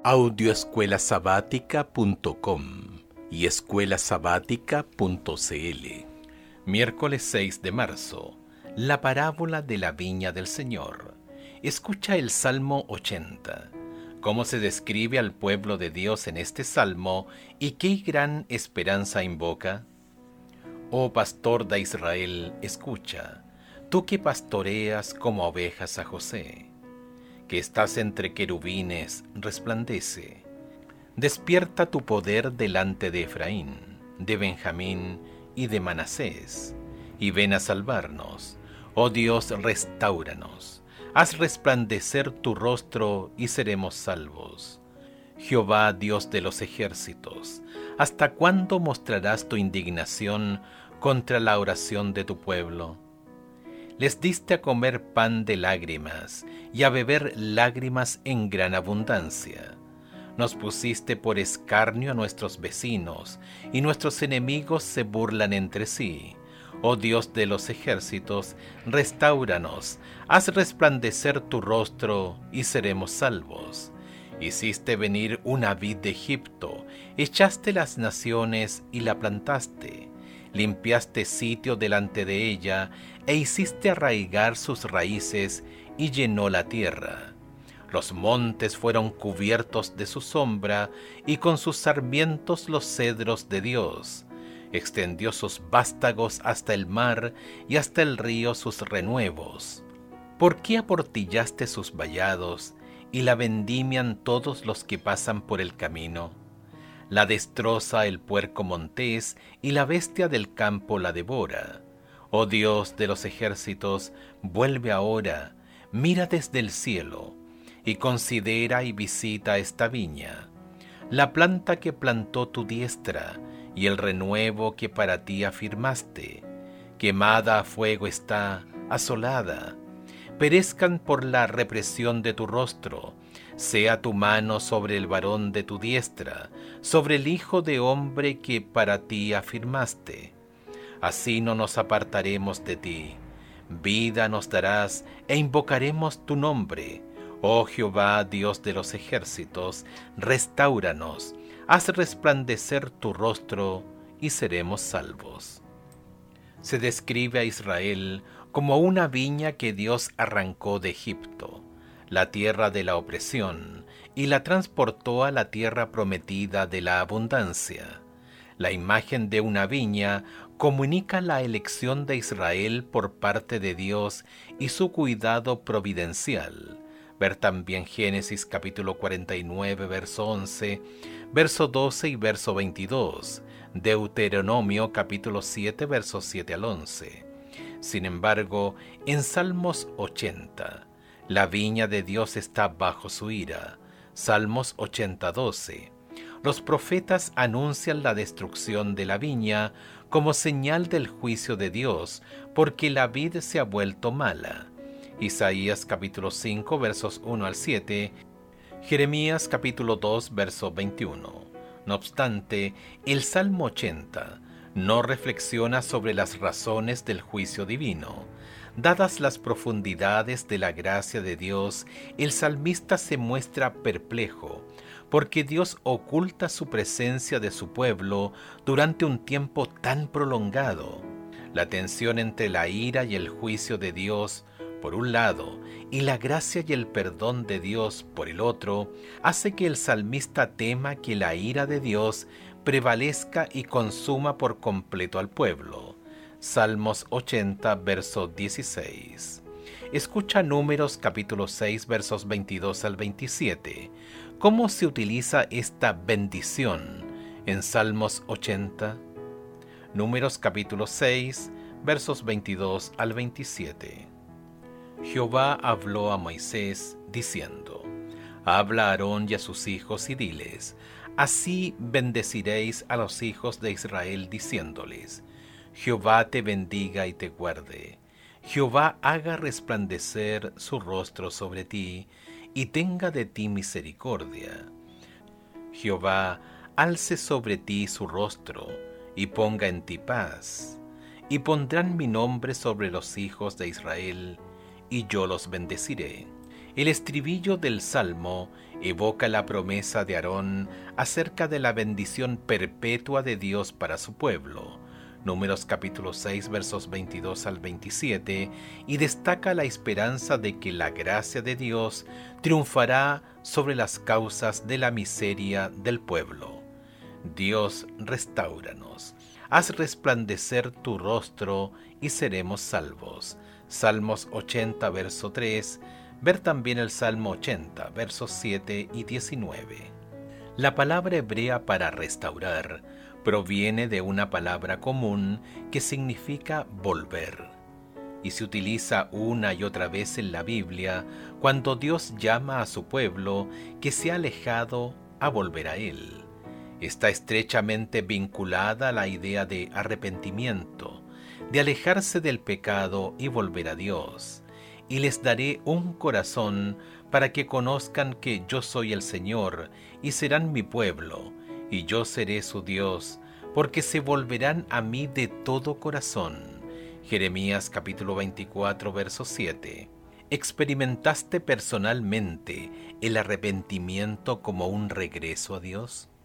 Audioescuelasabática.com y escuelasabática.cl. Miércoles 6 de marzo. La parábola de la viña del Señor. Escucha el Salmo 80. ¿Cómo se describe al pueblo de Dios en este salmo y qué gran esperanza invoca? Oh pastor de Israel, escucha, tú que pastoreas como ovejas a José, que estás entre querubines, resplandece. Despierta tu poder delante de Efraín, de Benjamín y de Manasés, y ven a salvarnos. Oh Dios, restáuranos. Haz resplandecer tu rostro y seremos salvos. Jehová, Dios de los ejércitos, ¿hasta cuándo mostrarás tu indignación contra la oración de tu pueblo? Les diste a comer pan de lágrimas y a beber lágrimas en gran abundancia. Nos pusiste por escarnio a nuestros vecinos, y nuestros enemigos se burlan entre sí. Oh Dios de los ejércitos, restáuranos, haz resplandecer tu rostro y seremos salvos. Hiciste venir una vid de Egipto, echaste las naciones y la plantaste. Limpiaste sitio delante de ella, e hiciste arraigar sus raíces, y llenó la tierra. Los montes fueron cubiertos de su sombra, y con sus sarmientos los cedros de Dios. Extendió sus vástagos hasta el mar, y hasta el río sus renuevos. ¿Por qué aportillaste sus vallados, y la vendimian todos los que pasan por el camino? La destroza el puerco montés, y la bestia del campo la devora. Oh Dios de los ejércitos, vuelve ahora, mira desde el cielo, y considera y visita esta viña, la planta que plantó tu diestra, y el renuevo que para ti afirmaste. Quemada a fuego está, asolada. Perezcan por la represión de tu rostro. Sea tu mano sobre el varón de tu diestra, sobre el hijo de hombre que para ti afirmaste. Así no nos apartaremos de ti. Vida nos darás e invocaremos tu nombre. Oh Jehová, Dios de los ejércitos, restáuranos, haz resplandecer tu rostro y seremos salvos. Se describe a Israel como una viña que Dios arrancó de Egipto, la tierra de la opresión, y la transportó a la tierra prometida de la abundancia. La imagen de una viña comunica la elección de Israel por parte de Dios y su cuidado providencial. Ver también Génesis capítulo 49, verso 11, verso 12 y verso 22, Deuteronomio capítulo 7, versos 7 al 11. Sin embargo, en Salmos 80, la viña de Dios está bajo su ira. Salmos 80, 12. Los profetas anuncian la destrucción de la viña como señal del juicio de Dios, porque la vid se ha vuelto mala. Isaías capítulo 5, versos 1 al 7, Jeremías capítulo 2, verso 21. No obstante, el Salmo 80 no reflexiona sobre las razones del juicio divino. Dadas las profundidades de la gracia de Dios, el salmista se muestra perplejo, porque Dios oculta su presencia de su pueblo durante un tiempo tan prolongado. La tensión entre la ira y el juicio de Dios, por un lado, y la gracia y el perdón de Dios, por el otro, hace que el salmista tema que la ira de Dios prevalezca y consuma por completo al pueblo. Salmos 80, verso 16. Escucha Números capítulo 6, versos 22 al 27. ¿Cómo se utiliza esta bendición en Salmos 80? Números capítulo 6, versos 22 al 27. Jehová habló a Moisés, diciendo: Habla a Aarón y a sus hijos y diles: Así bendeciréis a los hijos de Israel, diciéndoles: Jehová te bendiga y te guarde. Jehová haga resplandecer su rostro sobre ti, y tenga de ti misericordia. Jehová alce sobre ti su rostro, y ponga en ti paz. Y pondrán mi nombre sobre los hijos de Israel, y yo los bendeciré. El estribillo del Salmo evoca la promesa de Aarón acerca de la bendición perpetua de Dios para su pueblo. Números capítulo 6 versos 22 al 27, y destaca la esperanza de que la gracia de Dios triunfará sobre las causas de la miseria del pueblo. Dios, restáuranos. Haz resplandecer tu rostro y seremos salvos. Salmos 80 verso 3. Ver también el Salmo 80 versos 7 y 19. La palabra hebrea para restaurar proviene de una palabra común que significa volver, y se utiliza una y otra vez en la Biblia cuando Dios llama a su pueblo que se ha alejado a volver a Él. Está estrechamente vinculada a la idea de arrepentimiento, de alejarse del pecado y volver a Dios. Y les daré un corazón para que conozcan que yo soy el Señor, y serán mi pueblo, y yo seré su Dios, porque se volverán a mí de todo corazón. Jeremías capítulo 24, verso 7. ¿Experimentaste personalmente el arrepentimiento como un regreso a Dios?